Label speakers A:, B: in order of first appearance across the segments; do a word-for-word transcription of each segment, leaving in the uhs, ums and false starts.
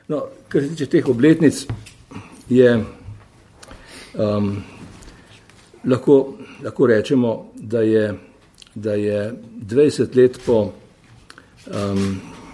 A: No, kar se tiče teh obletnic, je um, lahko, lahko rečemo, da je, da je dvajset let po um,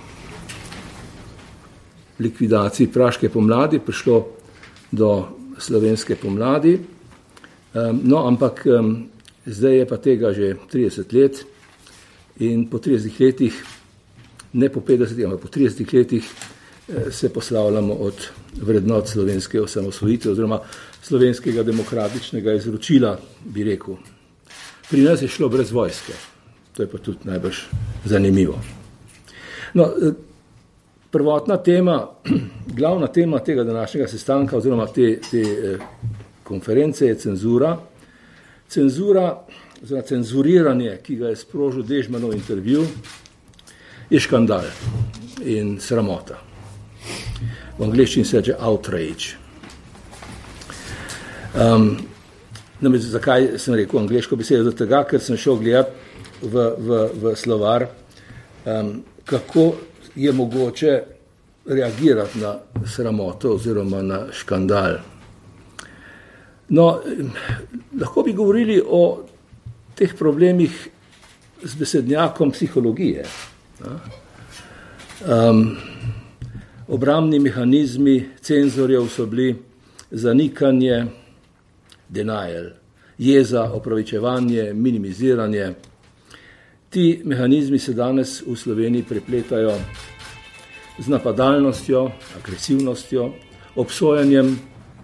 A: likvidaciji praške pomladi prišlo do slovenske pomladi. Um, no, ampak um, zdaj je pa tega že trideset let in po tridesetih letih, ne po petdesetih, ampak po tridesetih letih se poslavljamo od vrednot slovenske osamosvojitve oziroma slovenskega demokratičnega izročila, bi rekel. Pri nas je šlo brez vojske. To je pa tudi najbrž zanimivo. No, prvotna tema, glavna tema tega današnjega sestanka oziroma te, te konference je cenzura. Cenzura, oziroma cenzuriranje, ki ga je sprožil Dežmanov intervju, je škandal in sramota. V angleščini se reče outrage. Um, namreč, zakaj sem rekel angleško besedo? Zato tega, ker sem šel gledati v, v, v slovar, um, kako je mogoče reagirati na sramoto oziroma na škandal. No, lahko bi govorili o teh problemih z besednjakom psihologije. Um, Obrambni mehanizmi cenzorjev so bili zanikanje, denial, jeza, opravičevanje, minimiziranje. Ti mehanizmi se danes v Sloveniji prepletajo z napadalnostjo, agresivnostjo, obsojanjem,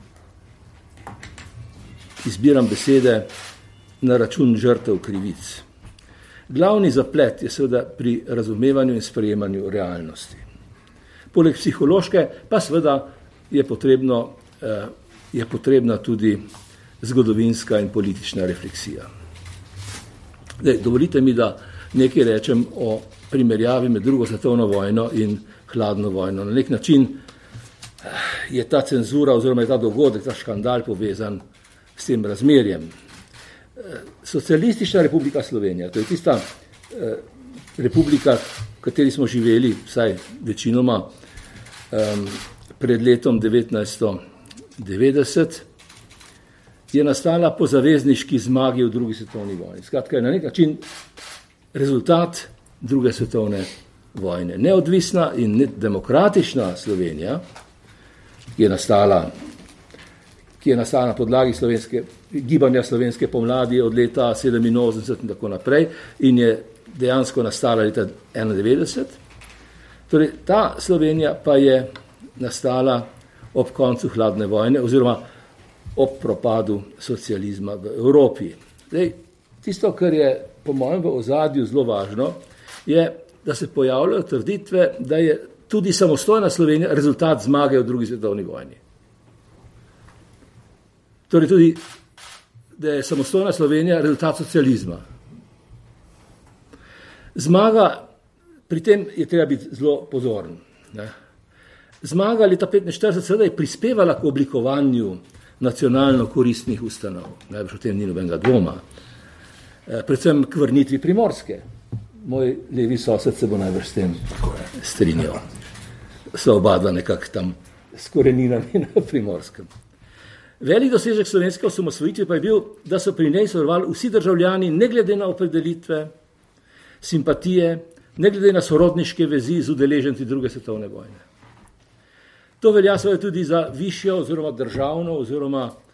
A: izbiram besede, na račun žrtev krivic. Glavni zaplet je seveda pri razumevanju in sprejemanju realnosti. Poleg psihološke pa seveda je, potrebno, je potrebna tudi zgodovinska in politična refleksija. Zdaj, dovolite mi, da nekaj rečem o primerjavi med drugo svetovno vojno in hladno vojno. Na nek način je ta cenzura oziroma je ta dogodek, ta škandal povezan s tem razmerjem. Socialistična republika Slovenija, to je tista republika, v kateri smo živeli, vsaj večinoma, um, pred letom devetnajststo devetdeset, je nastala po zavezniški zmagi v drugi svetovni vojni. Skratka, je na nek način rezultat druge svetovne vojne. Neodvisna in demokratična Slovenija, ki je nastala, ki je nastala na podlagi slovenske, gibanja slovenske pomladi od leta sedeminosemdeset in tako naprej in je dejansko nastala leta enaindevetdeset. Torej, ta Slovenija pa je nastala ob koncu hladne vojne oziroma ob propadu socializma v Evropi. Zdaj, tisto, kar je po mojem v ozadju zelo važno, je, da se pojavljajo trditve, da je tudi samostojna Slovenija rezultat zmage v drugi svetovni vojni. Torej tudi, da je samostojna Slovenija rezultat socializma. Zmaga, pri tem je treba biti zelo pozoren. Ne? Zmaga leta petinštirideset seveda je prispevala k oblikovanju nacionalno koristnih ustanov. Najbrž o tem ni nobenega dvoma. Predvsem k vrnitvi Primorske. Moj levi sosed se bo najbrž s tem strinjal. So oba dva nekako tam s koreninami na Primorskem. Velik dosežek slovenske osamosvojitve pa je bil, da so pri njej sodelovali vsi državljani, ne glede na opredelitve, simpatije, ne glede na sorodniške vezi z udeleženci druge svetovne vojne. To velja seveda tudi za višjo oziroma državno oziroma